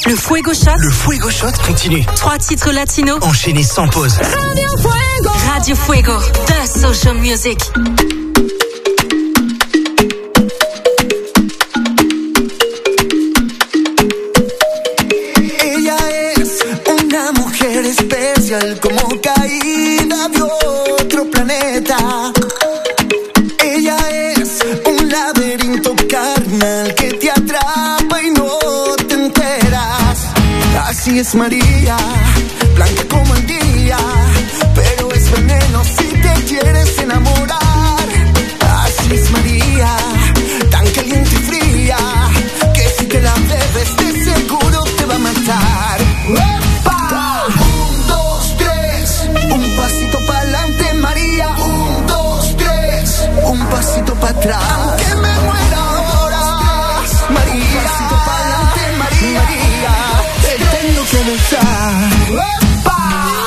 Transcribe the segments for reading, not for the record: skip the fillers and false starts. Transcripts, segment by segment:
Le Fuego Shot. Le Fuego Shot continue. 3 titres latinos. Enchaînés sans pause. Radio Fuego. Radio Fuego. The Social Music. Ella es una mujer especial, como caída de otro planeta. Ella es un laberinto carnal que te atrapa y no te enteras. Así es María, blanca como el día, pero es veneno si te quieres enamorar. Así es María, tan caliente y fría, que si te la bebes de seguro te va a matar. ¡Epa! 1, 2, 3, un pasito para adelante María. 1, 2, 3, un pasito para atrás. Aunque me muera ahora, María. Un pasito para adelante María. Te tengo que besar. ¡Epa!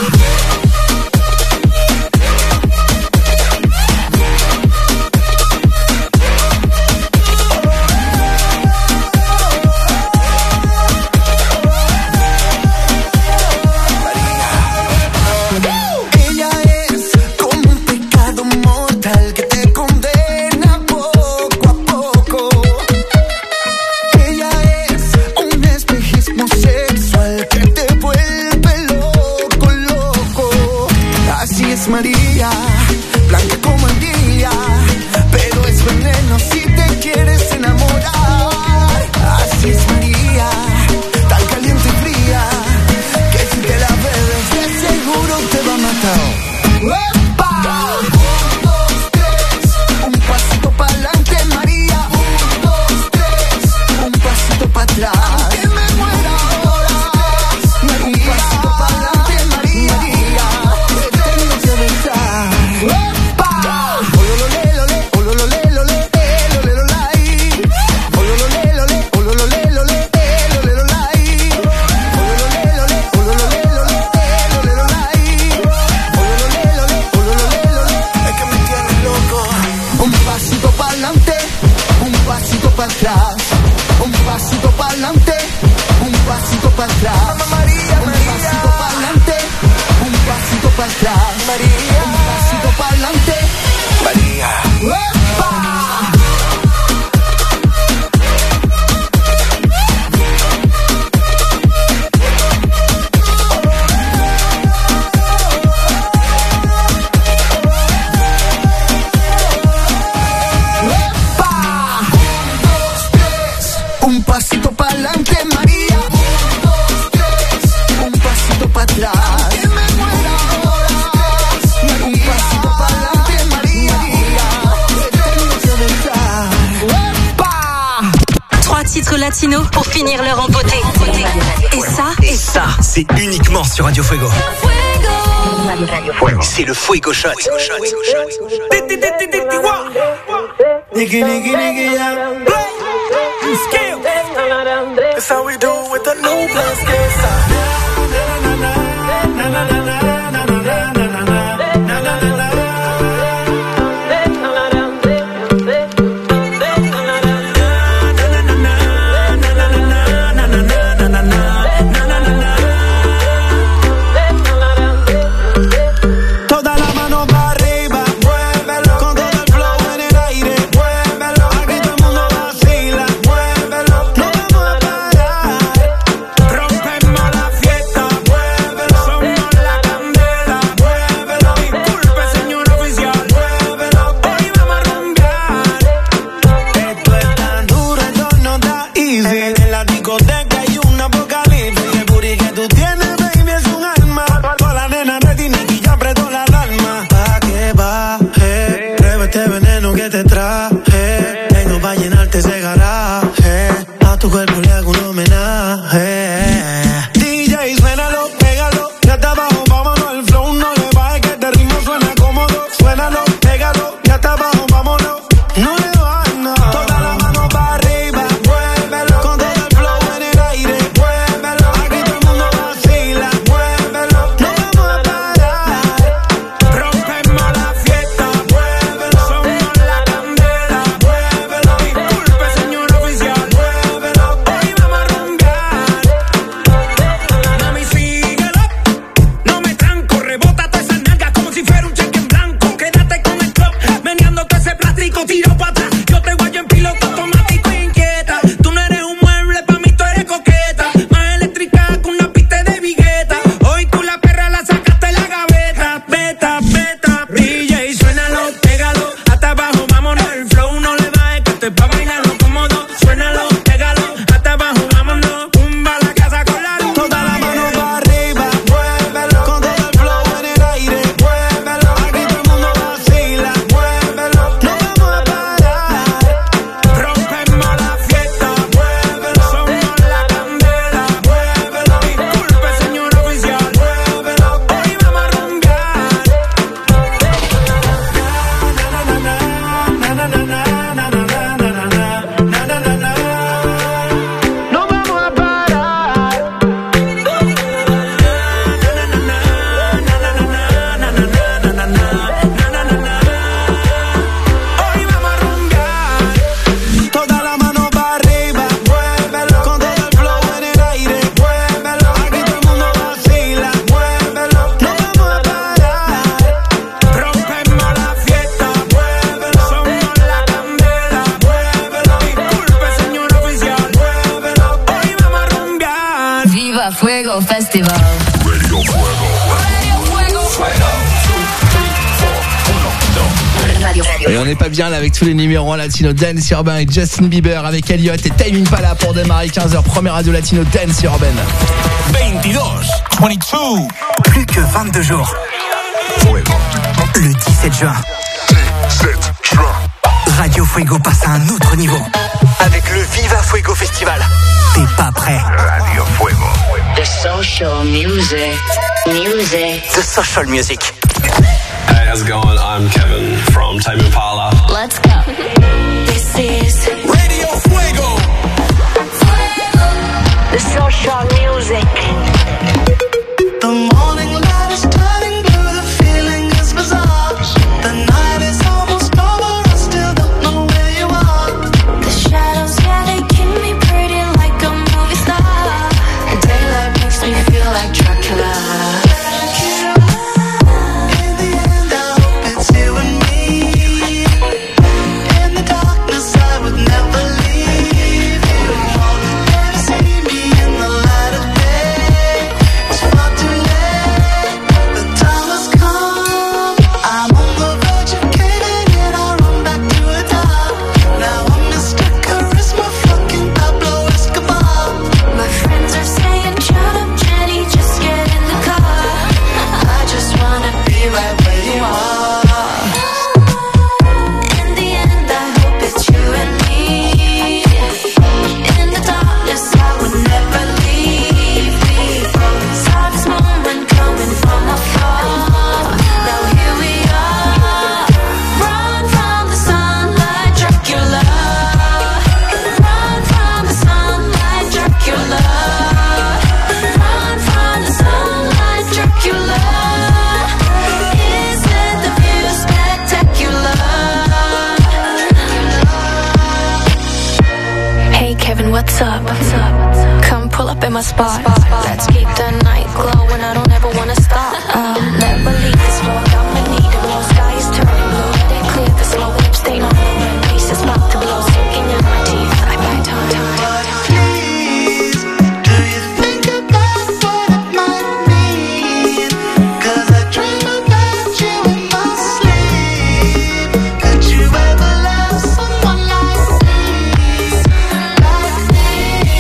María, blanca como el día, pero es veneno si te quieres enamorar. Así es María, tan caliente y fría, que si te la bebes de seguro te va a matar. ¡Epa! 1, 2, 3, un pasito para adelante María. 1, 2, 3, un pasito para atrás. Que me muera ahora, María. Un pasito para adelante María. Un pasito para adelante, un pasito para atrás. María, un pasito para adelante, un pasito para atrás. María, un pasito para adelante. María. ¡Epa! Un pasito para adelante María. 1, 2, 3, un pasito para atrás. Que me muera ahora, María. Un pasito para adelante María. Te tengo que besar. ¡Epa! 3 titres latinos pour finir l'heure en beauté. Et ça, c'est uniquement sur Radio Fuego. C'est le Fuego Shot. Nigga, yeah. Skill. That's how we do with the new blast. Rompemos la Fuego Festival. Radio Fuego. Et on n'est pas bien là avec tous les numéros 1 latino dance urbain et Justin Bieber avec Elliot et Tame Impala pour démarrer 15h, première radio latino dance urbaine. 22. Plus que 22 jours. Le 17 juin. Radio Fuego passe à un autre niveau. Avec le Viva Fuego Festival. T'es pas prêt? Radio Fuego. The social music. The social music. Hey, how's it going? I'm Kevin from Tame Impala. Let's go. This is Radio Fuego. the social music. The morning light is turning blue, the feeling is bizarre. The night is almost over, I still don't know where you are. The shadows, yeah, they keep me pretty like a movie star. And daylight makes me feel like Dracula. In the end, I hope it's you and me. In the darkness, I would never leave you. Never see me in the light of day. It's far too late, the time has come. I'm on the verge of caving in, I run back to the top. Now I'm Mr. Charisma, fucking Pablo Escobar. My friends are saying, shut up, Jenny, just get in the car. I just wanna be right where you are. In the end, I hope it's you and me. In the darkness, I would never leave. Saw this moment coming from afar. Now here we are. Run from the sunlight, Dracula. Run from the sunlight, Dracula. Run from the sunlight, Dracula. Isn't the view spectacular? Hey Kevin, what's up? Come pull up in my spot. Let's keep the night glowing, I don't ever wanna stop. Never leave this road, I'ma need it. Blue sky is turning blue, let it clear the slow lip stain on the red piece is about to blow, sinking in my teeth. I bite on Please, do you think about what it might mean? 'Cause I dream about you in my sleep. Could you ever love someone like me? Like me?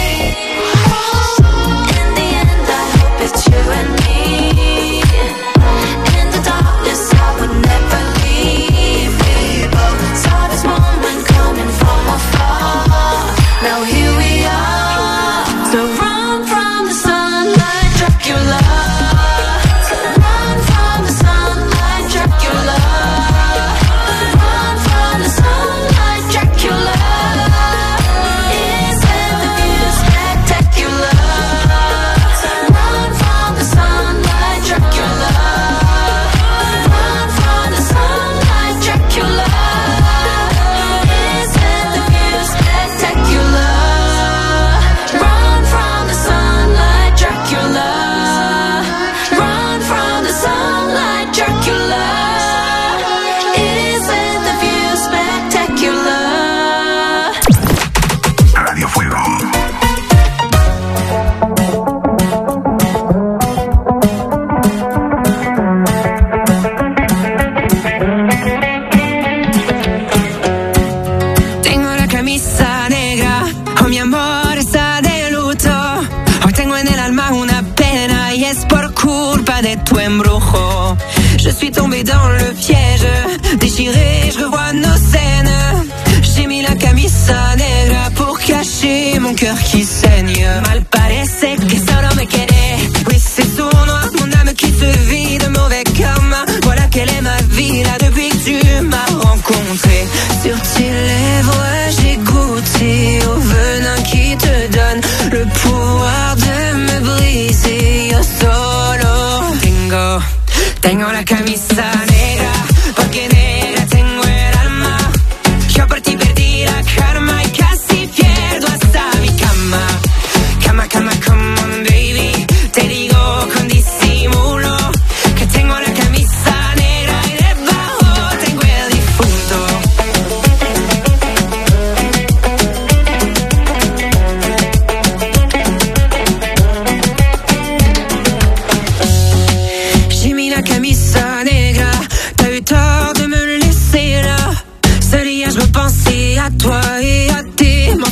In the end, I hope it's you and me. In the darkness, I would never leave. We both saw this moment coming from afar. Now here we are. So run from the sunlight, Dracula. Run from the sunlight, Dracula. Run from the sunlight, Dracula. Isn't the view spectacular? Run from the sunlight, Dracula. Run from the sunlight, Dracula. Isn't the view spectacular? Run from the sunlight, Dracula. Run from the sunlight, Dracula. Isn't the view spectacular? Radio Fuego. Tengo la camisa negra, oh mi amor está de luto. Hoy tengo en el alma una pena y es por culpa de tu embrujo. Je suis tombée dans le piège, déchiré, je revois nos scènes. J'ai mis la camisa negra pour cacher mon cœur qui saigne. Mal parece que solo me quedé. Oui, c'est sournois, mon âme qui se vide, mauvais karma. Voilà quelle est ma vie là depuis que tu m'as rencontré. Sur tes lèvres, j'ai goûté au venin qui te donne le pouvoir de me briser. Yo solo tengo la camisa negra, porque negra tengo el alma. Yo por ti perdí la karma y casi pierdo hasta mi cama. Cama,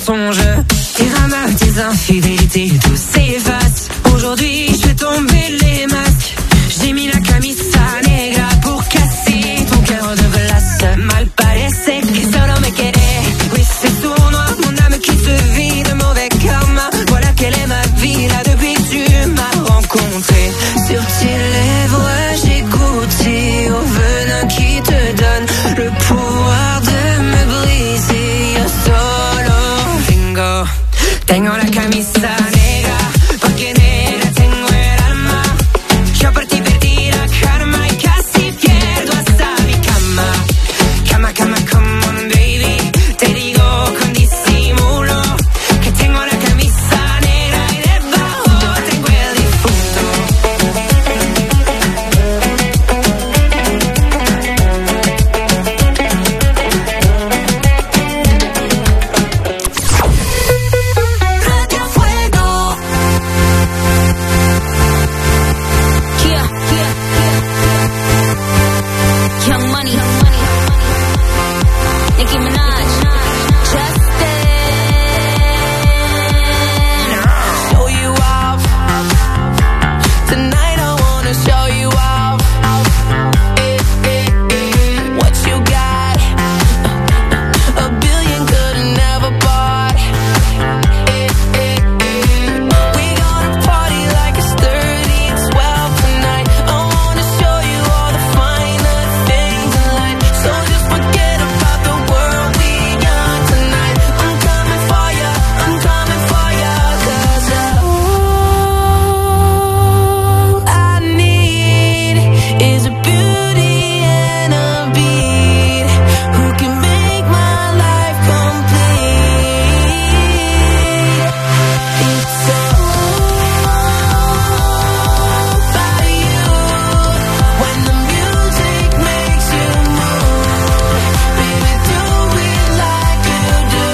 mensonges. Tes ramas, tes infidélités, tout s'efface. Aujourd'hui, je fais tomber les masques. J'ai mis la camisa negra pour casser ton cœur de glace. Mal parece que solo me querés. Oui, c'est sournois, mon âme qui se vide, mauvais karma. Voilà quelle est ma vie là depuis que tu m'as rencontré. Sur tes lèvres, j'ai goûté au venin qui te donne le pouvoir de me briser. Yo solo vengo, tengo la camisa negra, porque negra tengo el alma. Yo por ti perdí la karma y casi pierdo hasta mi cama. Cama, cama, come on baby, te digo con disimulo que tengo la camisa negra y debajo tengo el difunto. Radio Fuego. Yeah, yeah, yeah. Young Money, Nicki Minaj, Justin. Show you off tonight. I wanna show you off. What you got? A billion could've never bought. We gonna party like it's 30-12 tonight. I wanna show you all the finer things in life. So just forget about the world we got tonight. I'm coming for ya, I'm coming for ya. 'Cause all I need is a beauty and a beat who can make my life complete. It's all about you. When the music makes you move, baby, do it like you do.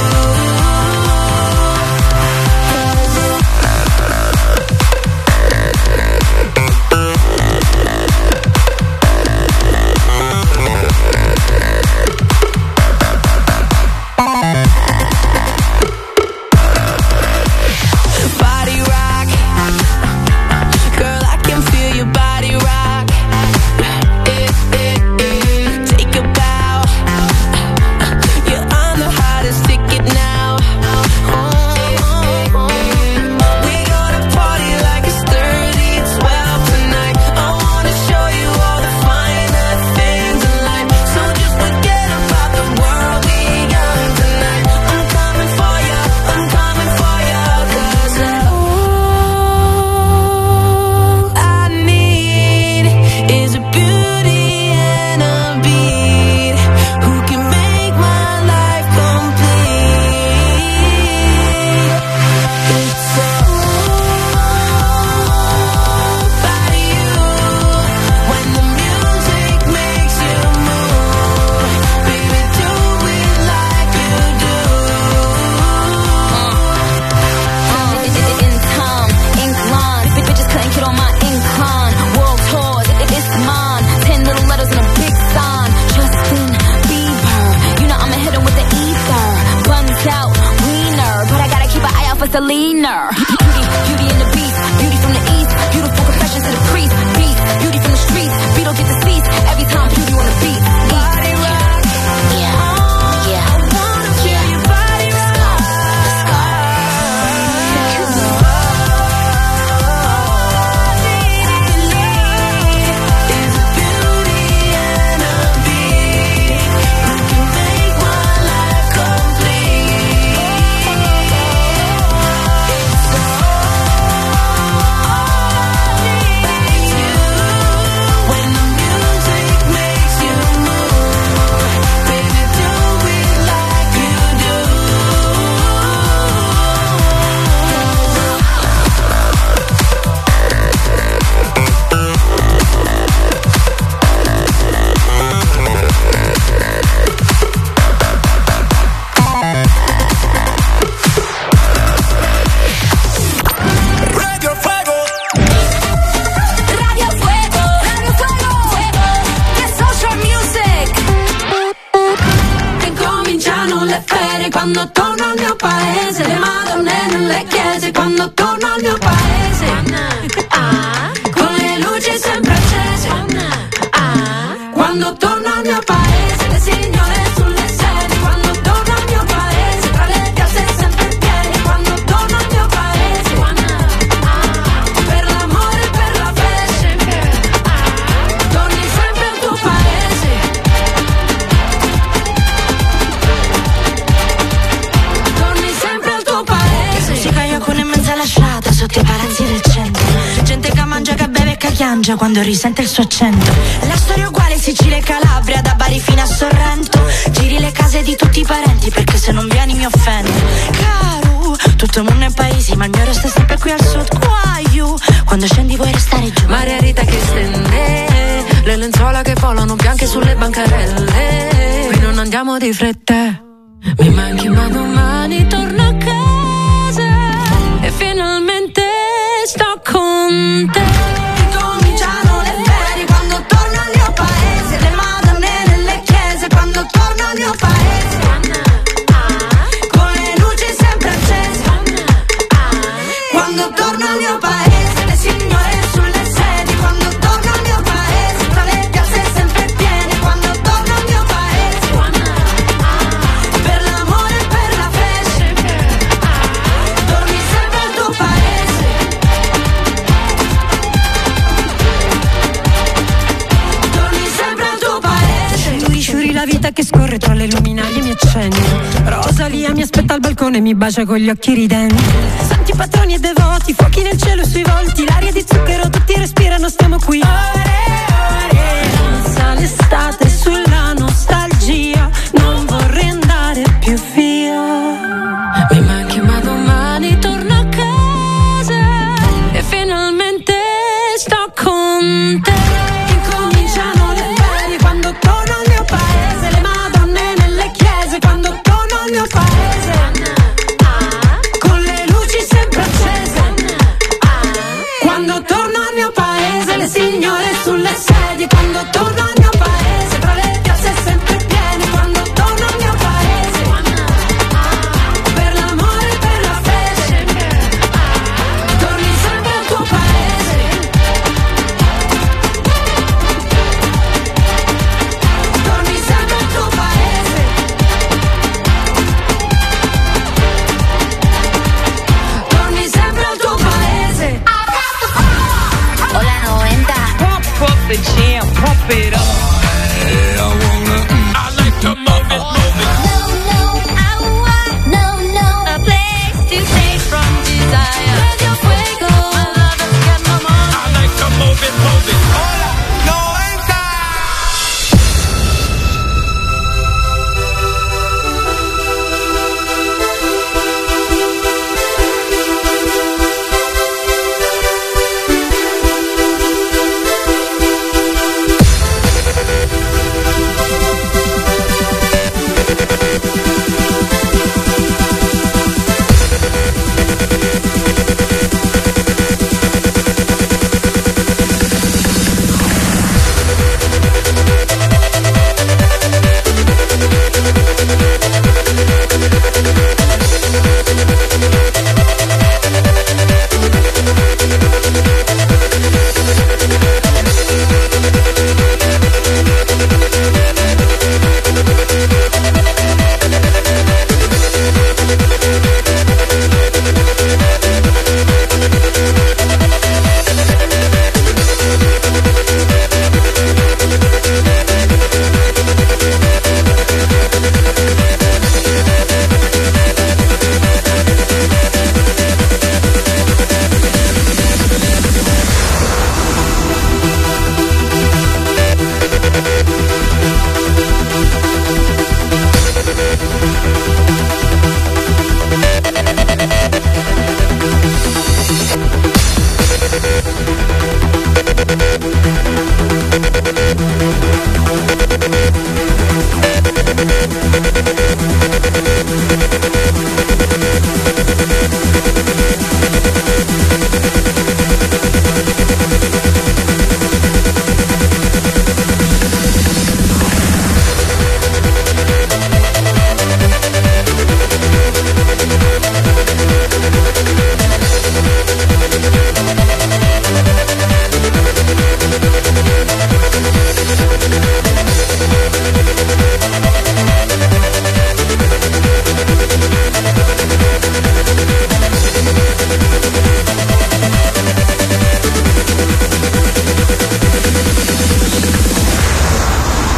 Body rock, girl, I can feel your body rock. Take a bow, you're on the hottest ticket now. We gonna party like it's 30-12 tonight. I wanna show you all the finer things in life. So just forget about the world we got tonight. I'm coming for ya, I'm coming for ya. 'Cause all I need is a beauty and a beat who can make my life complete. It's all about you. When the music makes you move, baby, do it like you do. In time, ink line. Big bitches couldn't get on my incline. World tours, it's mine. 10 little letters and a big sign. Justin Bieber. You know I'ma hit him with the ether. Buns out, wiener. But I gotta keep an eye out for Selena. Beauty in the beast. Beauty from the east. Beautiful confessions to the priest. Beast. Beauty from the streets. Beetle get deceased. Every time beauty on the beat. Body rock, Yeah. Yeah. I wanna feel your body rock. Let's go. Is a beauty and a beat who can make my life complete. It's all quando torno al mio paese, le madonne nelle chiese, quando torno al mio paese, con le luci sempre accese, quando torno al mio paese, le signore sulle sedie, quando torno al mio paese, tra le piazze sempre piene, quando torno al mio paese, per l'amore e per la fece, torni sempre al tuo paese, torni sempre al tuo paese. Musica io con in mezza lasciata sotto i palazzi del centro, gente che mangia, che beve e che chiangia quando risente il suo accento. La storia è uguale Sicilia e Calabria, da Bari fino a Sorrento. Giri le case di tutti i parenti perché se non vieni mi offendo. Caro, tutto il mondo è paesi ma il mio resta sempre qui al sud. Guaiu, quando scendi vuoi restare giù. Maria Rita che stende, le lenzuola che volano bianche sulle bancarelle. Qui non andiamo di fretta, mi manchi ma domani torno a casa e finalmente sto con te. Cominciano le ferie quando torno al mio paese, le madonne nelle chiese quando torno al mio paese, con le luci sempre accese, quando torno al mio paese, le signore sulle sedie, quando torno al mio paese, tra le piazze sempre piene, quando torno al mio paese, per l'amore e per la fece, torni sempre al tuo paese, torni sempre al tuo paese. Tu sciuri la vita che scorre tra le luminarie mi accendi. Rosalia mi aspetta al balcone e mi bacia con gli occhi ridenti. Santi patroni e devoti, fuochi nel cielo sui volti, l'aria di zucchero tutti respirano, stiamo qui. Danza l'estate sulla nostalgia, non vorrei andare più via. Mi manchi ma domani torno a casa e finalmente sto con te. Incominciano le ferie quando torno al mio paese, le madonne nelle chiese quando torno al mio paese, con le luci sempre accese, quando torno al mio paese, le signore sulle sedie, quando torno al mio paese, tra le piazze sempre piene, quando torno al mio paese, per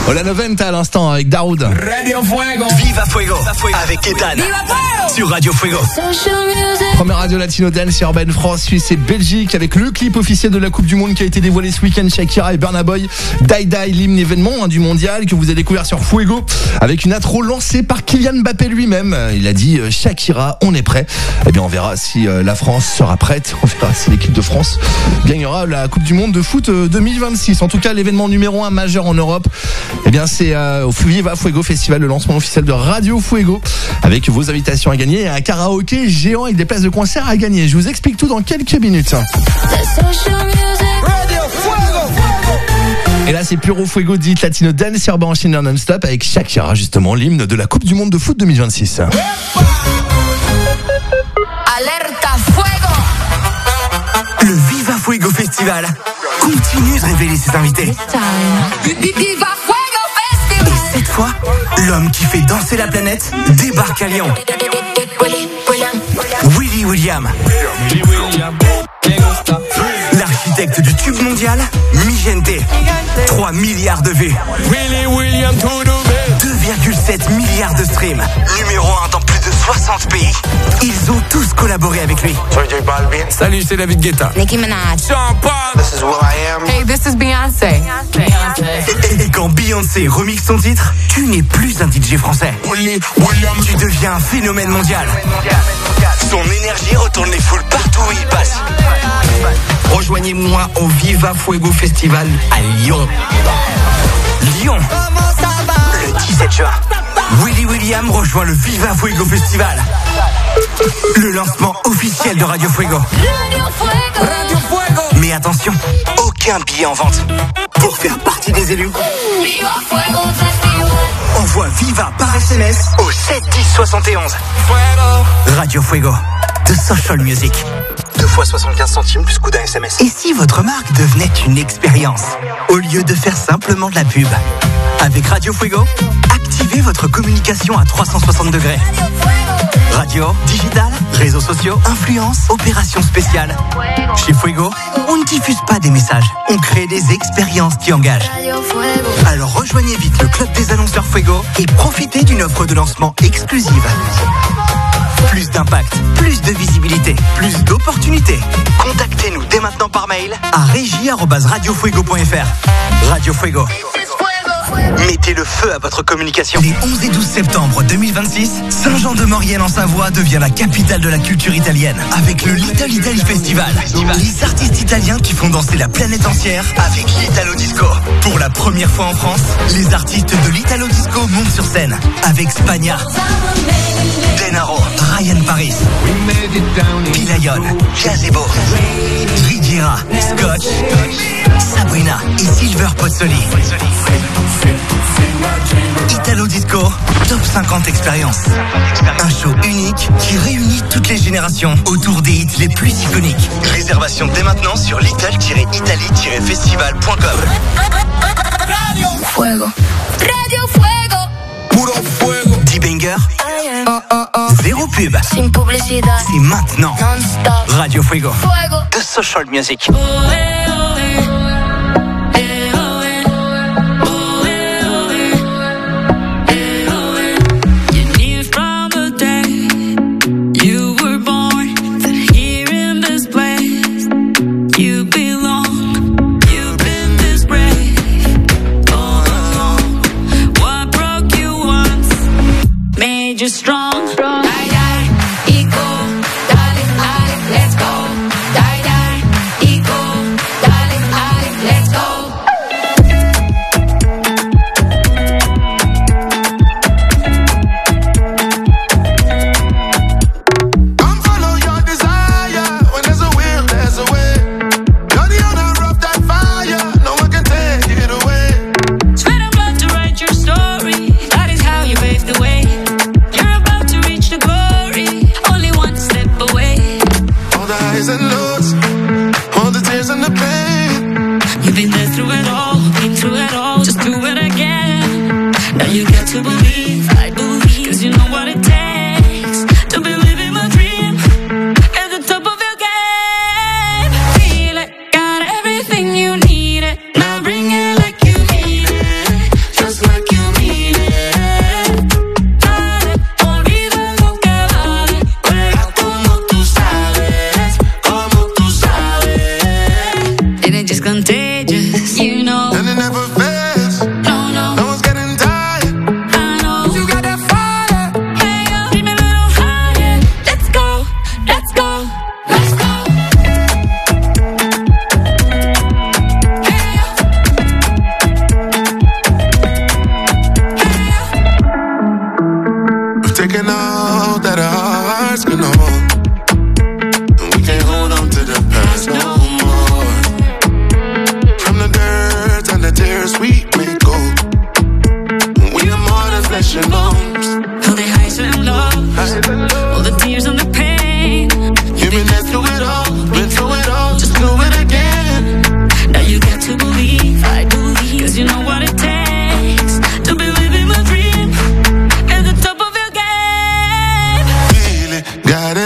Hola Noventa à l'instant avec Darude. Radio Fuego. Viva Fuego. Avec Ethan. Sur Radio Fuego. Première radio latino dance urbaine France, Suisse et Belgique avec le clip officiel de la Coupe du Monde qui a été dévoilé ce week-end. Shakira et Burna Boy, Die Die, l'hymne événement du mondial que vous avez découvert sur Fuego avec une intro lancée par Kylian Mbappé lui-même. Il a dit Shakira, on est prêt. Eh bien on verra si la France sera prête. On verra si l'équipe de France gagnera la Coupe du Monde de foot 2026. En tout cas, l'événement numéro 1 majeur en Europe, eh bien c'est au Viva Fuego Festival, le lancement officiel de Radio Fuego avec vos invitations à gagner et un karaoké géant avec des places de concert à gagner. Je vous explique tout dans quelques minutes. Et là c'est Puro Fuego dit Latino Dance urbain enchaîné non-stop avec Shakira, justement l'hymne de la Coupe du Monde de foot 2026. Alerta Fuego. Le Viva Fuego Festival continue de révéler ses invités. Viva Fuego Festival. Et cette fois, l'homme qui fait danser la planète débarque à Lyon. Willy William. L'architecte du tube mondial, Migente. 3 milliards de vues. 2,7 milliards de streams. Numéro 1 dans plus de 60 pays. Ils ont tous collaboré avec lui. Salut, c'est David Guetta. Nicki Minaj. Sean Paul. This is will.i.am. Hey, this is Beyoncé. Et quand Beyoncé remixe son titre, tu n'es plus un DJ français. Tu deviens un phénomène mondial. Son énergie retourne les foules partout où il passe. Rejoignez-moi au Viva Fuego Festival à Lyon. Lyon, le 17 juin. Willy William rejoint le Viva Fuego Festival. Le lancement officiel de Radio Fuego. Radio Fuego. Mais attention, aucun billet en vente. Pour faire partie des élus, Viva Fuego Festival. envoie Viva par SMS au 7 10 71. Radio Fuego, de Social Music. 2 fois 75 centimes plus coût d'un SMS. Et si votre marque devenait une expérience, au lieu de faire simplement de la pub? Avec Radio Fuego, activez votre communication à 360 degrés. Radio, digital, réseaux sociaux, influence, opérations spéciales. Chez Fuego, on ne diffuse pas des messages, on crée des expériences qui engagent. Alors rejoignez vite le club des annonceurs Fuego et profitez d'une offre de lancement exclusive. Plus d'impact, plus de visibilité, plus d'opportunités. Contactez-nous dès maintenant par mail à régie@radiofuego.fr. Radio Fuego. Mettez le feu à votre communication. Les 11 et 12 septembre 2026, Saint-Jean-de-Maurienne en Savoie devient la capitale de la culture italienne avec le Little Italy Festival. Les artistes italiens qui font danser la planète entière avec l'Italo Disco. Pour la première fois en France, les artistes de l'Italo Disco montent sur scène avec Spagna, Denaro, Ryan Paris, Pilayon, Gazebo, Rigiera, Scotch, Sabrina et Silver Pozzoli. Italo Disco, Top 50 Expérience. Un show unique qui réunit toutes les générations autour des hits les plus iconiques. Réservation dès maintenant sur little-italy-festival.com. Radio Fuego. Radio Fuego. Puro Fuego. 10 bangers. Zéro pub. Sin publicidad. C'est maintenant. Non-stop. Radio Fuego. Fuego. The Social Music. Just strong. Die, die, eco, dale, dale, let's go. Die, die, eco, dale, dale, let's go. Come follow your desire. When there's a will, there's a way. You're the owner of that fire. No one can take it away. Sweat and blood to write your story. That is how you pave the way. You're about to reach the goal.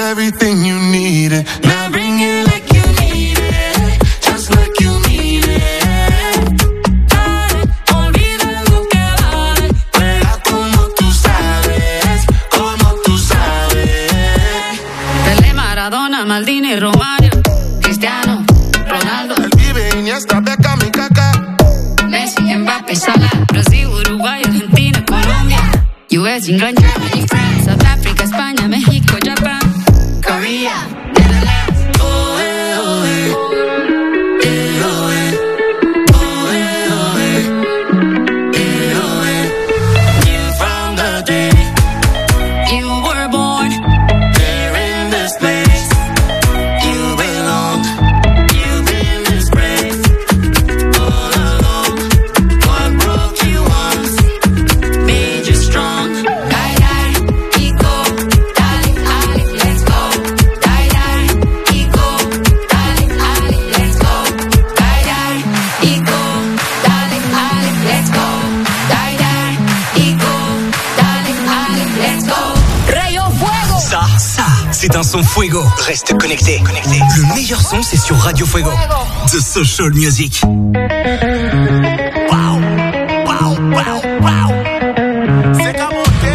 everything you needed. Now bring it like you need it, just like you need it. Dale, olvida lo que vale, juega como tú sabes, como tú sabes. Pelé, Maradona, Maldini, Romario, Cristiano, Ronaldo, El Pibe, Iniesta, Beckham y Kaká. Messi, Mbappé, Salah, Brasil, Uruguay, Argentina, Colombia, US, England, Germany, France, South Africa, España, México, Japan, Korea, Netherlands. Oh, oh, from the day you were born, there in this place, you belong. You've been disgraced all along. What broke you once made you strong. Die, die, ego, dale, ale, let's go. Die, die, ego, dale, ale, let's go. Die, die, ego, dale, ale, let's go. Die, die, ego, dale, ale, let's go. Rayo Fuego. Ça, c'est un son Fuego. Reste connecté. Le meilleur son, c'est sur Radio Fuego. The Social Music. Wow. C'est comme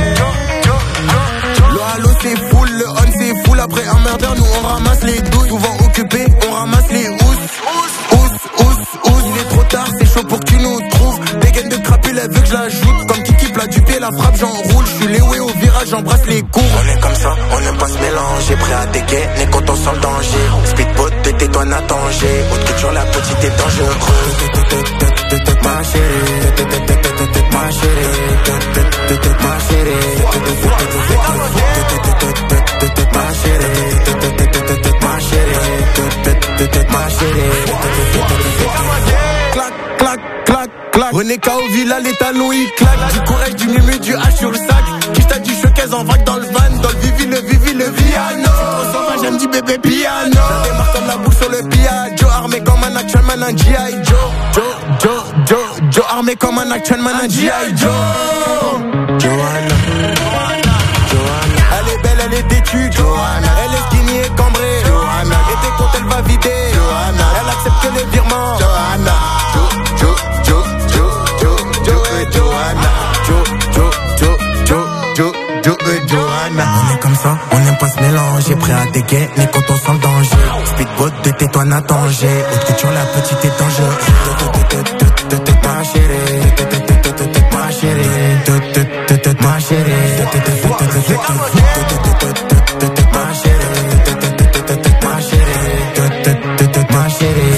le halo c'est full, le on c'est full. Après un murder, nous on ramasse les 12. Souvent occupés, on ramasse les housses. Il est trop tard, c'est chaud pour que tu nous trouves. Dégaine de crapule, elle veut que je la joute. Comme Kiki plat du pied, la frappe, j'enroule. Je suis Léoué au virage, j'embrasse les cours. On est comme ça, on n'aime pas se mélanger. Prêt à dégainer quand on sent le danger. Speedboat, tais-toi, n'a danger. Autre culture, la petite est dangereuse. Ma chérie, ma chérie, ma chérie, ma chérie. Clac, clac, clac, clac. René K.O. Villa, les talons ils claquent. Du courage, du mumu, du H sur le sac. Qui t'a du showcase en vague dans le van. Dans le Vivi, le Viano. Trop sauvage, j'aime dit bébé piano. Ça démarre comme la boucle sur le Joe armé comme un action man, un G.I. Joe armé comme un action man, un G.I. Johanna. Elle est belle, elle est têtue, Johanna. Elle est skinny et cambrée, Johanna. Et tes comptes, elle va vider, Johanna. Elle accepte que les virements, Johanna. Johanna. On est comme ça, on n'aime pas se mélanger. Prêt à dégainer quand on sent le danger. Speedboat, de tais-toi, n'a danger. Autre culture, la petite est dangereuse. Ma chérie, ma chérie, ma chérie, ma chérie.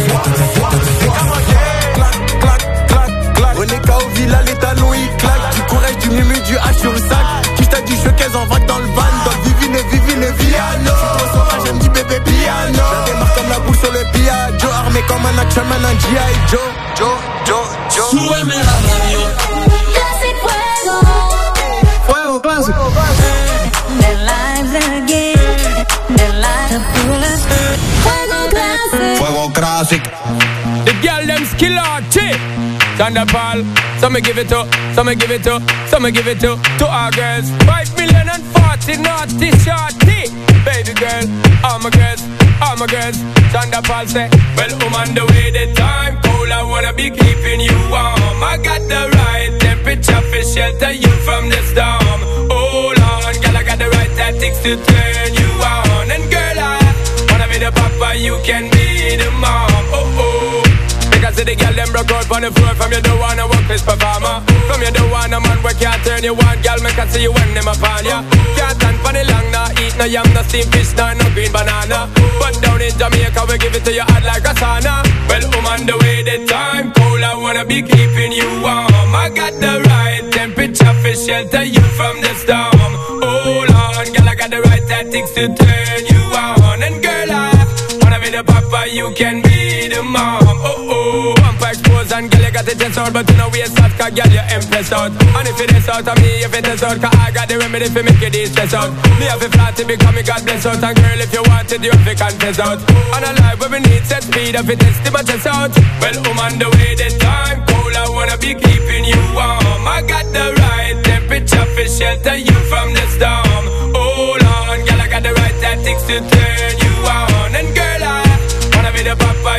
Clac, clac, clac, clac. René K.O. Villa, les talons ils claquent. Du courage, du mumu, du H sur le sac. Qui t'a du showcase en vague dans le van. Dans le Vivi, le Viano. Je suis trop sauvage, j'aime dit bébé piano. Ça démarre comme la boule sur le Joe armé comme un action man, un G.I. Joe. Súbeme la radio. Classic Fuego. Fuego clásico. The lives again. The light of bullets. Fuego Classic. Fuego Classic. The girl them skill out chick. Thunderball. Some me give it to, some me give it to, some me give it to our girls. 5,040,000 naughty shorty. Baby girl, all my girls. Thunderball say, well, on the way the time cold, I wanna be keeping you warm. I got the right temperature for shelter you from the storm. Hold on, girl, I got the right tactics to turn you on. And girl, I wanna be the papa, you can be the mom. Because the girl them broke out on the floor. From you don't wanna work this performer. From you don't want a man where can't turn you on. Girl, make I see you when them upon ya. Can't stand for the long, nah eat no yam, no steamed fish, no green banana. But down in Jamaica we give it to you hot like a sauna. Well, on the way the time cold, I wanna be keeping you warm. I got the right temperature for shelter you from the storm. Hold on, girl, I got the right tactics to turn you on. And girl, I wanna be the papa, you can be the mom. Vampire expose and girl, you got the chest out, but you know we a start, cause girl, you impress out. And if it is out of me, if it is out, cause I got the remedy for make it stress out. Me have a flat to become me God bless out. And girl, if you want it, you have to confess out. And a life where we need set speed, if it is to my chest out. Well, on the way the time cold, I wanna be keeping you warm. I got the right temperature for shelter you from the storm. Hold on, girl, I got the right tactics to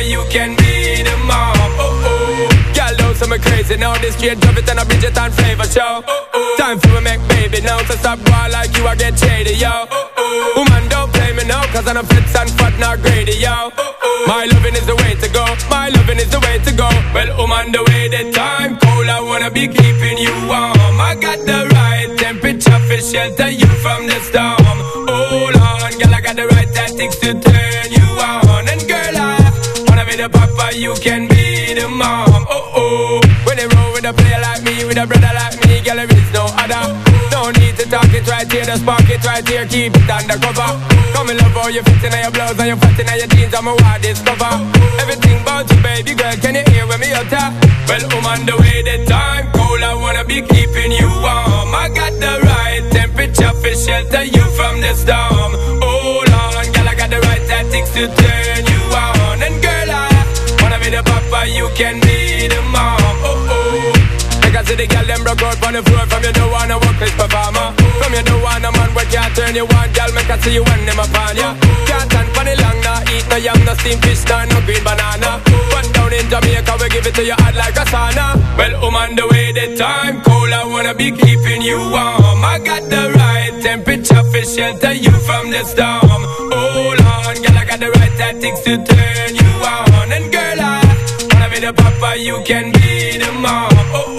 you can be the mom. Girl, don't say me crazy now. This straight drop it and a Bridget and flavor show. Time for me make baby now. So stop boy like you, I get shady, yo. Woman, don't play me now, cause I'm a fit and fat, not greedy, yo. My loving is the way to go. My loving is the way to go. Well, woman, the way the time cold, I wanna be keeping you warm. I got the right temperature for shelter you from the storm. Hold on, girl, I got the right tactics to turn you on. And girl, I wanna be the papa, you can be the mom. When they roll with a player like me, with a brother like me, girl, there is no other. No need to talk it right here, the spark it right here, keep it undercover. Come in love how you fit in your blouse and you fat in your jeans, I'm a wild discover. Everything about you, baby girl, can you hear when me utter? Well, on the way the time cold, I wanna be keeping you warm. I got the right temperature for shelter you from the storm. Hold on, girl, I got the right tactics to turn you on. And girl, I wanna be the papa, you can be the mom. I see the girl them broke out on the floor. From you don't wanna work this performer. From you don't want a man where can't turn you on. Girl, make I see you when them upon ya. Can't stand for the long, nah. Eat no yam, no steamed fish, nah, no green banana. But down in Jamaica, we give it to you hot like a sauna. Well, on the way the time cold, I wanna be keeping you warm. I got the right temperature for shelter you from the storm. Hold on, girl, I got the right tactics to turn you on. And girl, I wanna be the papa, you can be the mom.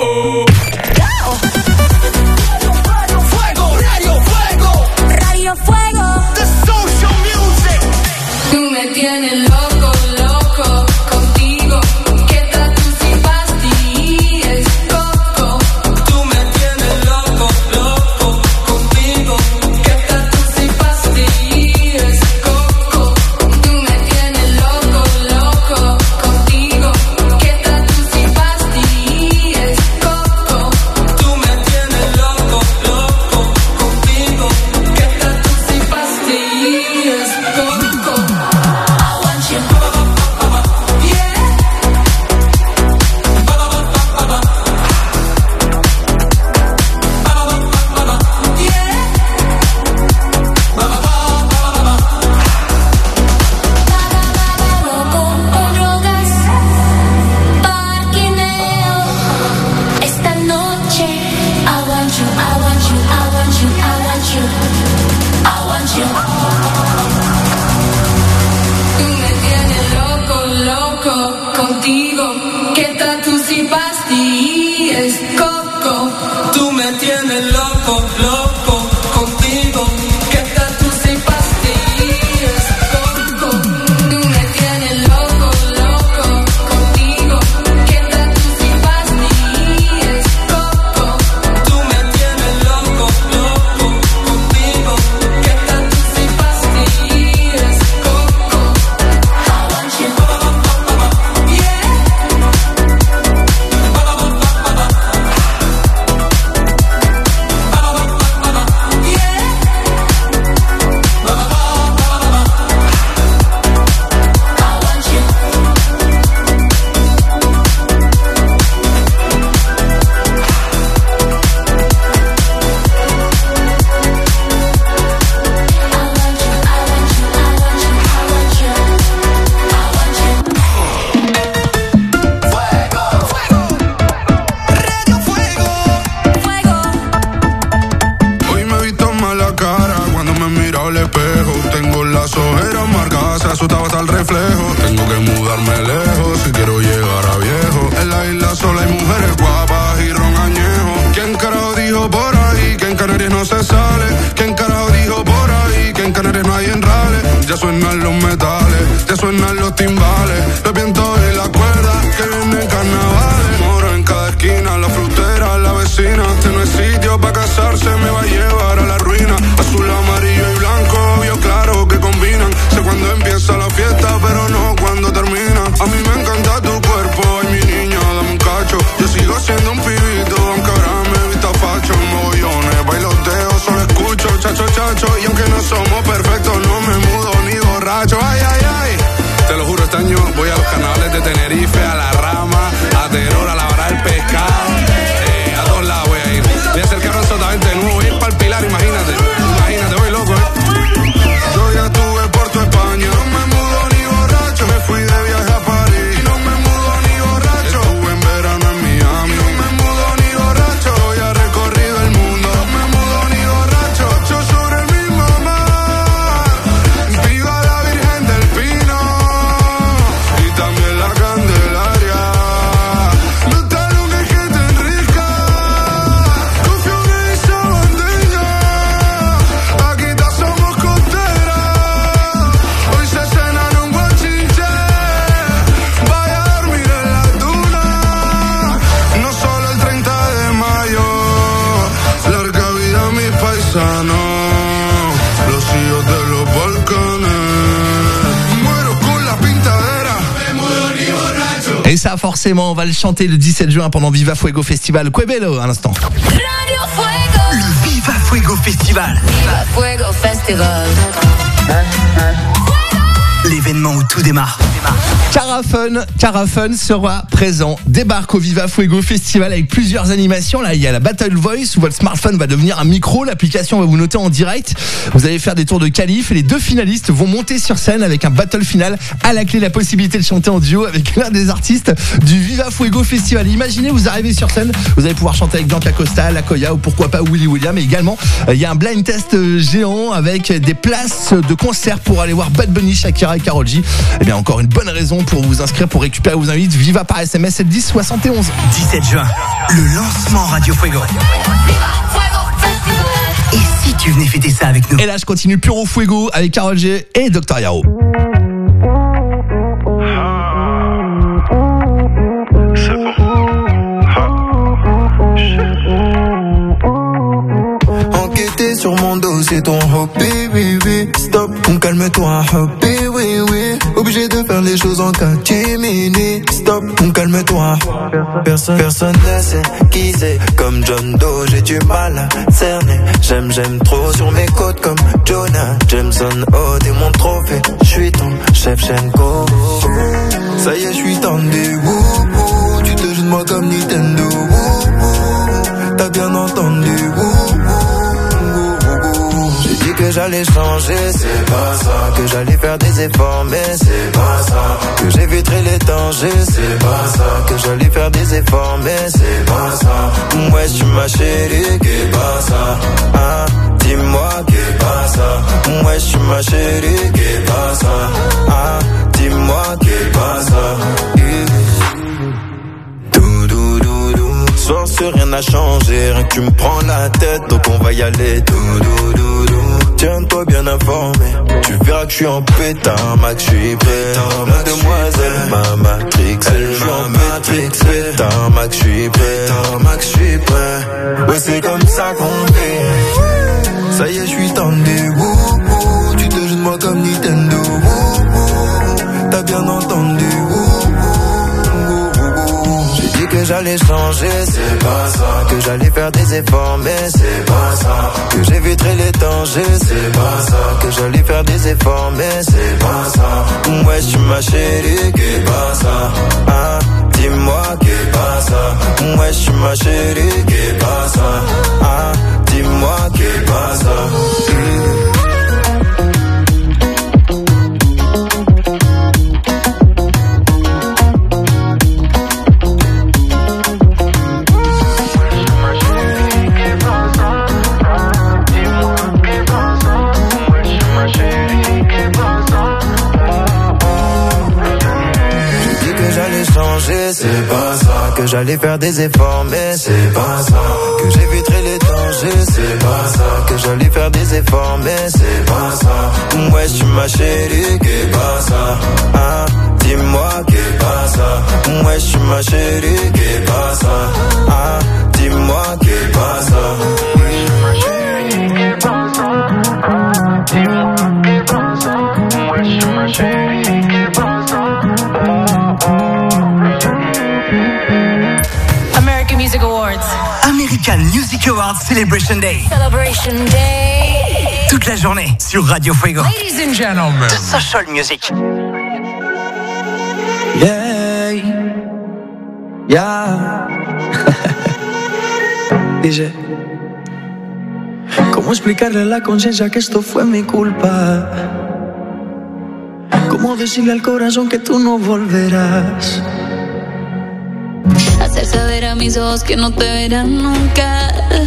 Radio Fuego. The social music. Tú me tienes loco, loco contigo. ¿Qué tal tú si pastillas, coco? Tú me tienes loco, loco contigo. ¿Qué tal tú si pastillas, coco? Tú me tienes loco, loco contigo. ¿Qué tal tú si pastillas, coco? Tú me tienes loco, loco contigo. ¿Qué tal tú si pastillas, coco? I want you. Con drogas, parquineo. Esta noche, I want you, I want you, I want you, I want you, I want you. Tú me tienes loco, loco contigo. ¿Qué tal tú si pastillas, coco? Tú me tienes loco, loco contigo. ¿Qué tal tú si pastillas, coco? Tú me tienes loco, loco contigo. ¿Qué tal tú si pastillas, coco? Tú me tienes loco, loco contigo. ¿Qué tal tú si pastillas, coco? I want you. Hoy me he visto mala cara cuando me miro al espejo. Tengo las ojeras marcadas, se asustaba hasta el reflejo. Tengo que mudarme lejos si quiero llegar a viejo. En la isla solo hay mujeres guapas y ron añejo. ¿Quién carajo dijo por ahí que en Canarias no se sale? ¿Quién carajo dijo por ahí que en Canarias no hay enrales? Ya suenan los metales, ya suenan los timbales, los vientos y las cuerdas que vienen carnavales. Moro en cada esquina, la frutera, la vecina. Este no es sitio para casarse, me va a llevar a la ruina. Azul, amarillo y blanco, obvio claro que combinan. Sé cuando empieza la fiesta, pero no cuando termina. A mí me encanta tu cuerpo, ay mi niña, dame un cacho. Yo sigo siendo un pibito, aunque ahora me vista facho. En mogollones, bailoteo, solo escucho chacho, chacho. Y aunque no somos perfectos, no me mudo ni borracho. Ay, ay, ay. Te lo juro, este año voy a los carnavales de Tenerife, a La Rama, a Teror, a labrar el pescado. A todos lados voy a ir. Voy a acercarme absolutamente de nuevo, voy a ir para el Pilar, imagínate. Imagínate, voy loco, Yo ya estuve por tu España, no me mudo ni borracho. Me fui de viaje a París. Et ça, forcément, on va le chanter le 17 juin pendant Viva Fuego Festival. Quebello, à l'instant. Radio Fuego. Le Viva Fuego Festival. Viva Fuego Festival. L'événement où tout démarre. Carafun sera présent, débarque au Viva Fuego Festival avec plusieurs animations. Là, il y a la Battle Voice où votre smartphone va devenir un micro. L'application va vous noter en direct. Vous allez faire des tours de qualif et les deux finalistes vont monter sur scène avec un battle final. À la clé, la possibilité de chanter en duo avec l'un des artistes du Viva Fuego Festival. Imaginez, vous arrivez sur scène, vous allez pouvoir chanter avec Bianca Costa, Lakoya ou pourquoi pas Willy William. Et également, il y a un blind test géant avec des places de concert pour aller voir Bad Bunny, Shakira et Karol G. Eh bien, encore une bonne raison pour vous inscrire, pour récupérer vos invites. Viva par SMS 710 71. 17 juin, le lancement Radio Fuego. Et si tu venais fêter ça avec nous? Et là, je continue Puro Fuego avec Karol G et Dr Yaro. Enquêter sur mon dos, c'est ton hobby, oui, oui. Stop, calme-toi, hobby, oui, oui. Obligé de faire les choses en catimini. Stop, calme-toi. Personne ne sait qui c'est. Comme John Doe, j'ai du mal à cerner. J'aime trop sur mes côtes comme Jonah Jameson. Oh, t'es mon trophée. J'suis ton Shevchenko. Ça y est, j'suis tendu. Tu te joues de moi comme Nintendo. T'as bien entendu. J'ai dit que j'allais changer, c'est pas ça. Que j'allais faire des efforts, mais c'est pas ça. Que j'éviterai les dangers, c'est pas ça. Que j'allais faire des efforts, mais c'est pas ça. Ouais, j'suis ma chérie, qu'est pas ça. Ah, dis-moi qu'est pas ça. Ouais, j'suis ma chérie, qu'est pas ça. Ah, dis-moi qu'est pas ça. Soir, c'est rien n'a changé, rien que tu me prends la tête, donc on va y aller. Tiens-toi bien informé, tu verras que je suis en pétard, Max, je suis prêt. La demoiselle m'a matrix, elle joue en Matrix. Pétard, Max, je suis prêt. Max, je suis prêt. Ouais, c'est comme ça qu'on fait. Ça y est, je suis tendu. Tu te joues de moi comme Nintendo. T'as bien entendu. Que j'allais changer, c'est pas ça. Que j'allais faire des efforts, mais c'est pas ça. Que j'éviterai les dangers, c'est pas ça. Que j'allais faire des efforts, mais c'est pas ça. Ouais, j'suis ma chérie, qu'est pas ça. Ah, dis-moi qu'est pas ça. Ouais, j'suis ma chérie, qu'est pas ça. Ah, dis-moi qu'est pas ça. C'est pas ça. Que j'allais faire des efforts, mais c'est pas ça. Que j'éviterai les dangers, c'est pas ça. Que j'allais faire des efforts, mais c'est pas ça. Ouais, j'suis ma chérie, qu'est pas ça. Ah, dis-moi qu'est pas ça. Ouais, j'suis ma chérie, qu'est pas ça. Ah, dis-moi qu'est pas ça. Ma chérie, qu'est pas ça. Ah, dis-moi qu'est pas ça. Ouais, j'suis ma chérie, qu'est pas ça. Music Awards. American Music Awards Celebration Day. Celebration Day. Toute la journée sur Radio Fuego. Ladies and gentlemen. The Social Music. Yeah. Yeah. Dice, ¿cómo explicarle a la conciencia que esto fue mi culpa? ¿Cómo decirle al corazón que tú no volverás? Hacer saber a mis ojos que no te verán nunca.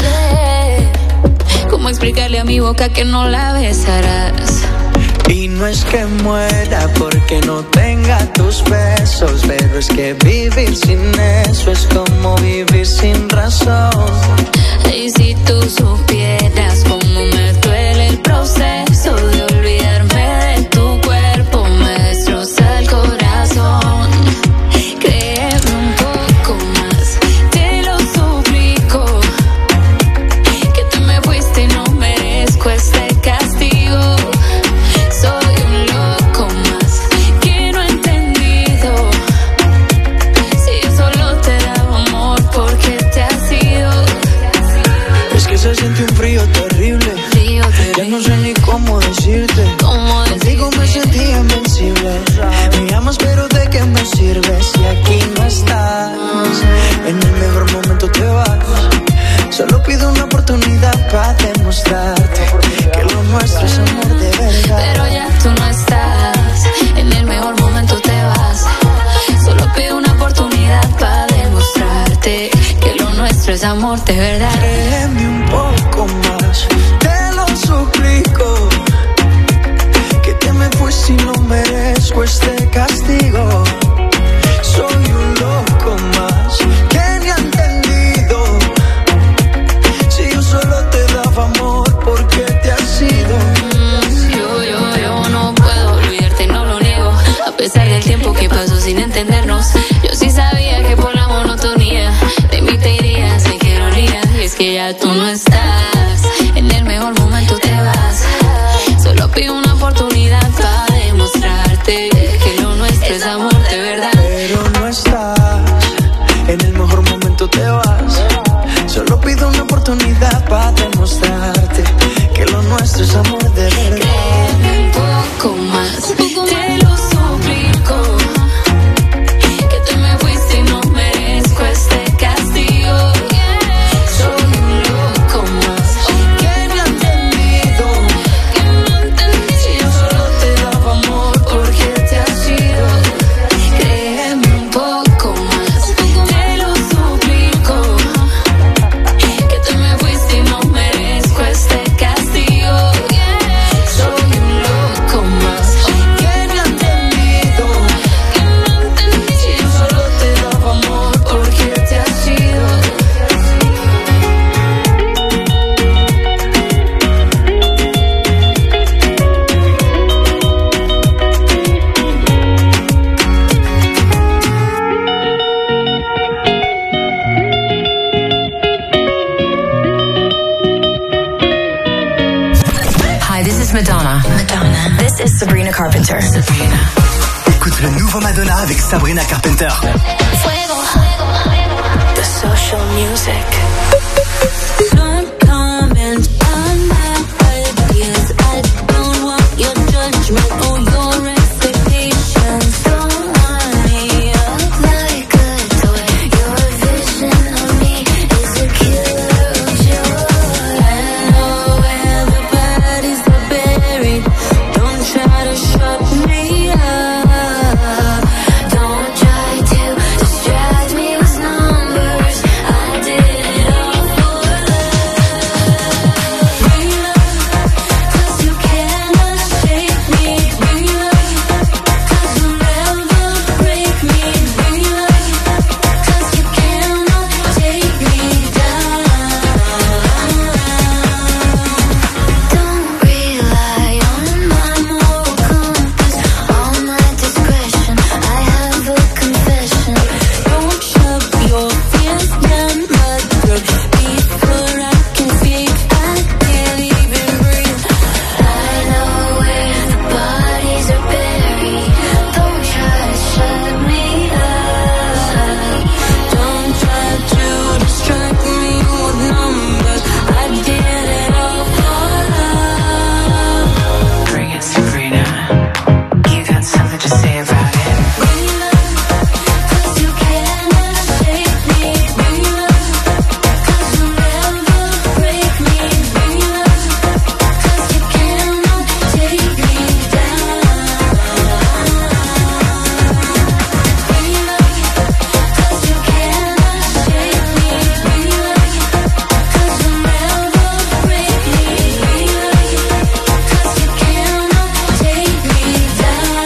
¿Cómo explicarle a mi boca que no la besarás? Y no es que muera porque no tenga tus besos, pero es que vivir sin eso es como vivir sin razón. Y si tú supieras cómo me duele el proceso de olvidarme de tu cuerpo, me destroza el corazón. Créeme un poco más, te lo suplico, que tú me fuiste y no merezco este castigo. Soy un loco más que no he entendido nuestro es amor de verdad. Créeme un poco más, te lo suplico. Que te me fuiste y no merezco este castigo. Soy un loco más que ni ha entendido. Si yo solo te daba amor, ¿por qué te has ido? Yo no puedo olvidarte, no lo niego. A pesar del tiempo que pasó sin entendernos, yo sí sabía que por la monotonía de mí te irías, ay qué ironía. Y es que ya tú no estás, en el mejor momento te vas. Solo pido una oportunidad para demostrarte que lo nuestro es amor de verdad. Pero no estás, en el mejor momento te vas. Solo pido una oportunidad para demostrarte que lo nuestro es amor de verdad. Créeme un poco más, te lo suplico. Que te me fuiste y no merezco este castigo. Soy un loco más que me ha entendido. Si yo solo te daba amor, ¿por qué te has ido? Créeme un poco más, te lo suplico. Que te me fuiste y no merezco este castigo. Soy un loco más que me ha entendido. Si yo solo te daba amor, ¿por qué te has ido? Hi, this is Madonna. This is Sabrina Carpenter. Écoute le nouveau Madonna avec Sabrina Carpenter. The social music. Don't comment on my ideas. I don't want your judgment or your expectations. Don't want me up like a toy. Your vision of me is a killer of joy. I know where the bodies are buried. Don't try to shut me up. Don't try to distract me with numbers. I did it all for love. Real love, 'cause you cannot shake me. Real love, 'cause you'll never break me. Real love, 'cause you cannot take me down. Don't rely on my moral compass, all my discretion. I have a confession. Don't shove your fears down my throat. Before I can speak, I can't even breathe. I know where the bodies are buried. Don't try to shut me up. Don't try to distract me with numbers. I did it all for love. Bring it, Sabrina. You got something to say about it. Real love, 'cause you cannot shake me. Real love, 'cause you'll never break me. Real love, 'cause you cannot take me down. Real love, 'cause you cannot shake me. Real love, 'cause you'll never break me. Real love, 'cause you cannot take me down.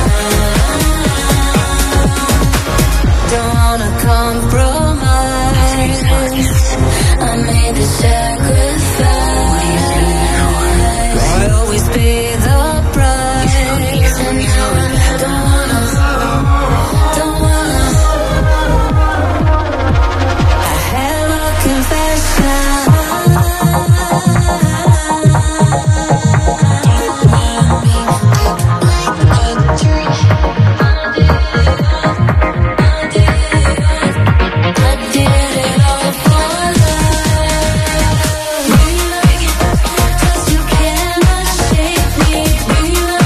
Don't wanna compromise. I made the sacrifice. I always pay the price. And now I don't wanna. I have a confession. I did it all for love. Real love, 'cause you cannot shake me. Real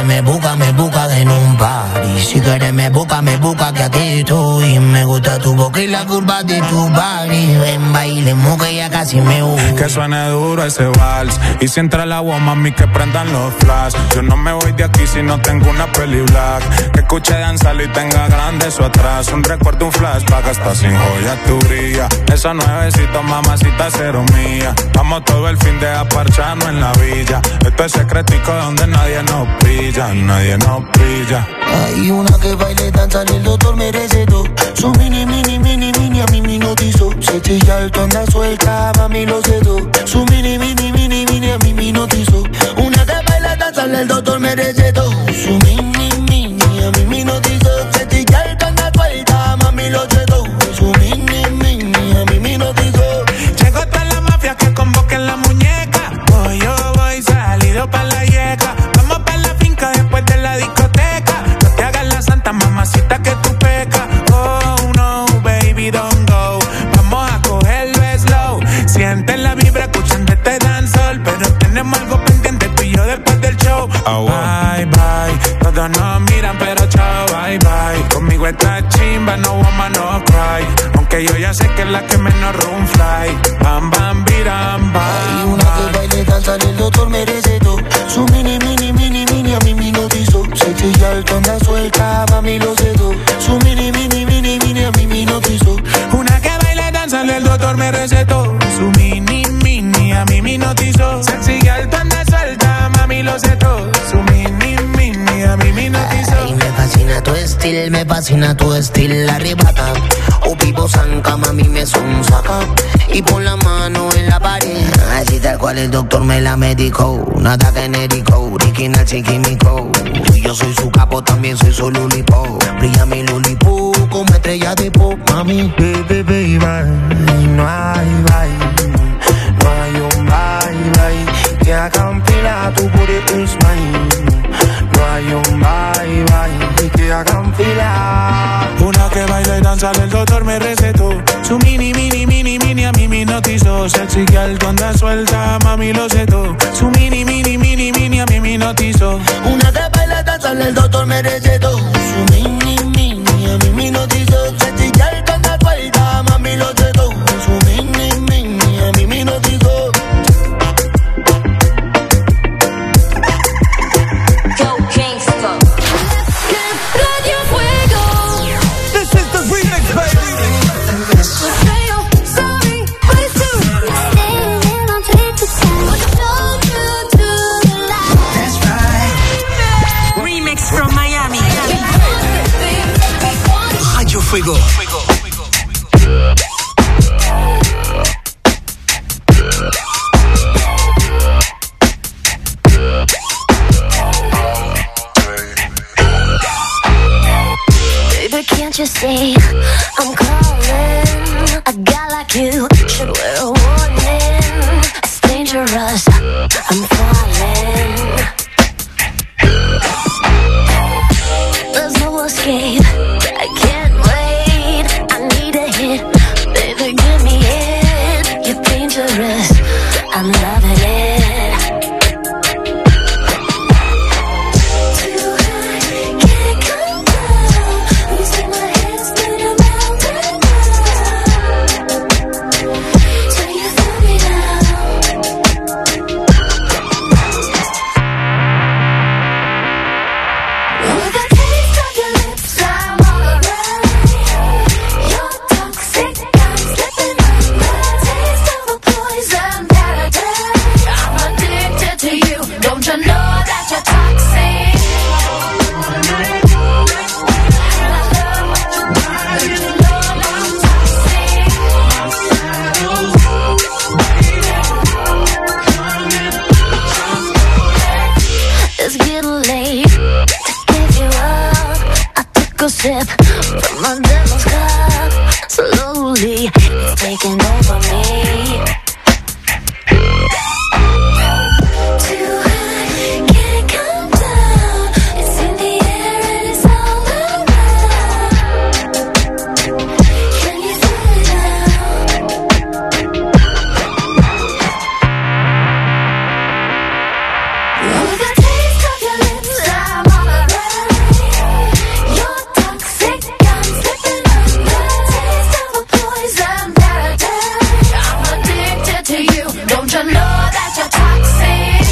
quieres me busca en un party. Si quieres me busca que aquí estoy. Me gusta tu boca y la curva de tu body. Ven, bailemos que ya casi me voy. Que suene duro ese vals. Y si entra el agua, mami, que prendan los flash. Yo no me voy de aquí si no tengo una peli black. Que escuche danzar y tenga grande eso atrás. Un recuerdo, un flashback, hasta sin joya tu brilla. Esa nuevecita, mamacita, cero mía. Vamos todo el fin de aparcharnos en la villa. Esto es secretico donde nadie nos brilla. Nadie nos brilla. Hay una que baile, danza, el doctor me recetó. Su mini, a mí me notizó. Se chilla alto, anda suelta, mami lo sedó. Su mini, a mí me notizó. Una que baila, danza, el doctor me recetó. Su mini, a mí me notizó. Se chilla alto, anda suelta, mami lo sedó. Su mini, a mí me notizó. Llegó toda la mafia que convoquen la muñeca. Voy yo voy salido pa' la yeca. Vamos pa' la finca después de la discoteca. No te hagas la santa, mamacita, que tú pecas. Oh no, baby, don't go. Vamos a cogerlo slow. Siente la vibra escuchando este dancehall. Pero tenemos algo pendiente tú y yo después del show. Oh, bye, bye. Todos nos miran pero chao, bye, bye. Conmigo está chimba, no woman, no cry. Aunque yo ya sé que es la que menos room fly. Bam, bam, biram, bam. Hay una que baile, danza, el doctor me recetó. Su mini, a mí me notizó. Se chilla alto, anda suelta, mami lo sedó. Su mini, a mí me notizó. Una que baila y danza, el doctor me recetó. Su mini, a mí me notizó. Sexy alto, anda suelta, mami lo sedó. Su mini, a mí me notizó. Ay, me fascina tu estilo, arrebata. O pipo zanca, mami me sonsaca. Y pon la mano en la pared. Así tal cual el doctor me la medicó. Nada genérico, original sin químico. Yo soy su capo, también soy su lulipo. Brilla mi lulipo como estrella de pop. Mami, baby, no hay bye. No hay un bye. Que hagan fila, tu booty is mine. No hay un bye. Que hagan fila. Una que baila y danza, el doctor me recetó. Su mini, a mí me notizó. Sexy que alto, anda suelta, mami lo setó. Su mini, a mí me notizó. Una que baila y danza, el doctor me recetó. Su mini, a mí me notizó. Sexy que alto, anda suelta, mami lo setó. Su mini, a mí me notizó. Fuego. Baby, can't you see I'm calling? A guy like you should wear a warning. It's dangerous, I'm falling. There's no escape, I can't wait. I need a hit, baby, give me it. You're dangerous, I'm loving it. Poison paradise. Don't you know that you're toxic?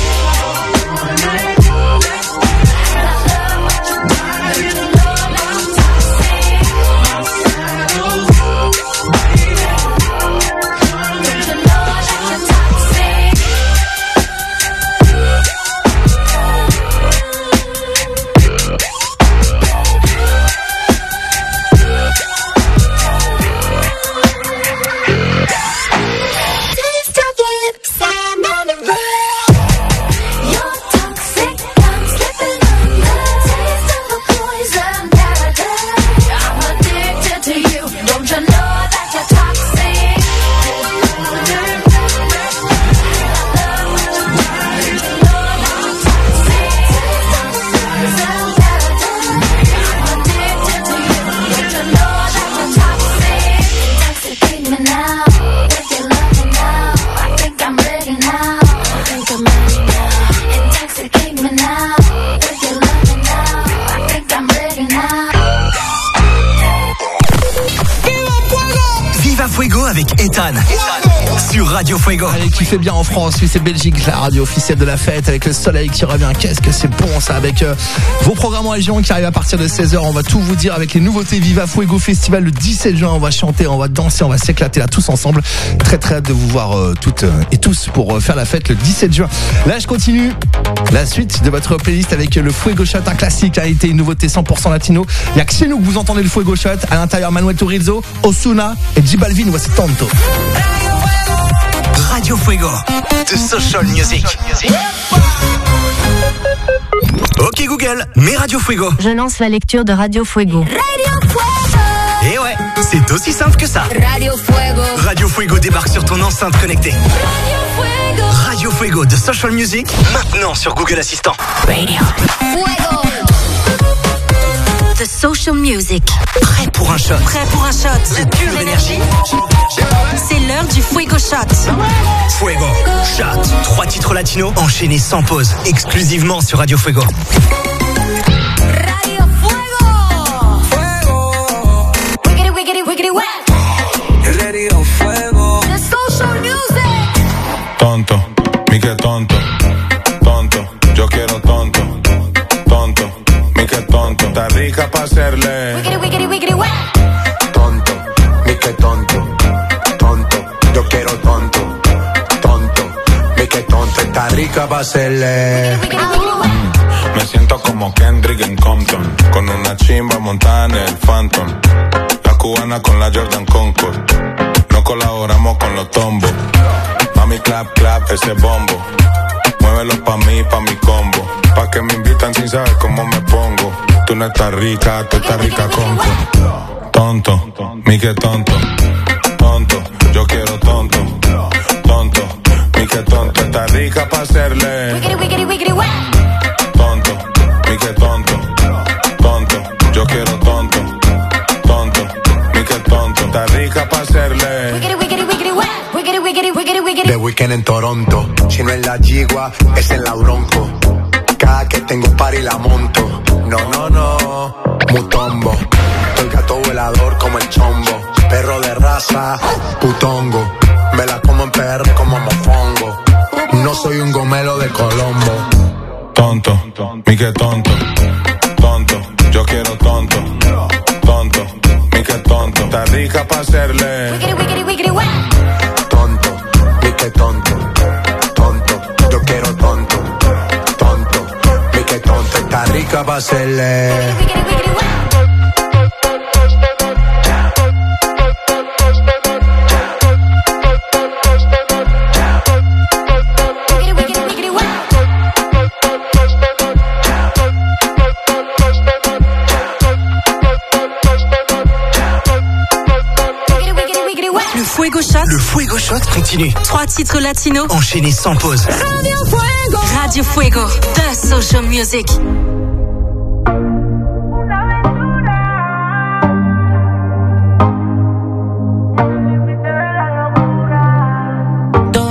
Sur Radio Fuego. Allez, qui fait bien en France, oui, c'est Belgique, la radio officielle de la fête, avec le soleil qui revient. Qu'est-ce que c'est bon ça, avec vos programmes en région qui arrivent à partir de 16h. On va tout vous dire avec les nouveautés. Viva Fuego Festival le 17 juin. On va chanter, on va danser, on va s'éclater là tous ensemble. Très très hâte de vous voir toutes et tous pour faire la fête le 17 juin. Là, je continue la suite de votre playlist avec le Fuego Shot, un classique, a été une nouveauté 100% latino. Il y a que chez nous que vous entendez le Fuego Shot. À l'intérieur, Manuel Turizo, Ozuna et J Balvin. Voici Tonto. Radio Fuego, de Social Music. Ok Google, mets Radio Fuego. Je lance la lecture de Radio Fuego. Radio Fuego. Et ouais, c'est aussi simple que ça. Radio Fuego. Radio Fuego débarque sur ton enceinte connectée. Radio Fuego. Radio Fuego de Social Music, maintenant sur Google Assistant. Radio Fuego. The Social Music. Prêt pour un shot. Prêt pour un shot de pure énergie. C'est l'heure du Fuego Shot. Fuego Shot. 3 titres latinos enchaînés sans pause, exclusivement sur Radio Fuego. Radio Fuego. Fuego. Wiggity, wiggity, wiggity, wet. Radio Fuego. The Social Music. Tonto, mi que tonto. Tonto, yo quiero tonto. Tonto, mi que tonto. Está rica pa' hacerle. Wiggity, wiggity, wiggity, wet. Tonto, mi que tonto. Tonto, yo quiero tonto. Tonto, mi que tonto. Está rica pa' hacerle. Me siento como Kendrick en Compton, con una chimba montada en el Phantom. La cubana con la Jordan Concord. No colaboramos con los tombos. Mami clap clap ese bombo. Muévelo pa' mí, pa' mi combo. Pa' que me invitan sin saber cómo me pongo. Tú no estás rica, tú estás rica conco. Tonto, mi que tonto. Tonto, yo quiero tonto. Tonto, mi que tonto. Estás rica pa' hacerle. Wiggity, wiggity, wiggity, wet. Tonto, mi que tonto. Tonto, yo quiero tonto. Tonto, mi que tonto. Estás rica pa' hacerle. Wiggity, wiggity, wiggity, wet. Wiggity, wiggity, wiggity, wiggity. The Weeknd en Toronto. Si no es la Yigua, es en la Bronco. Cada que tengo party la monto. No, no, no, Mutombo. El gato volador como el chombo. Perro de raza, putongo. Me la como en PR como mofongo. No soy un gomelo de Colombo. Tonto, mi que tonto. Tonto, yo quiero tonto. Tonto, mi que tonto. Está rica pa' hacerle. Wiggity, wiggity, wiggity, wet. Tonto, mi que tonto. Tonto, yo quiero tonto. Tonto, mi que tonto. Está rica pa' hacerle. Wiggity, wiggity, wet. Fuego Shot. Le Fuego Shot continue. 3 titres latinos enchaînés sans pause. Radio Fuego. Radio Fuego. The Social Music.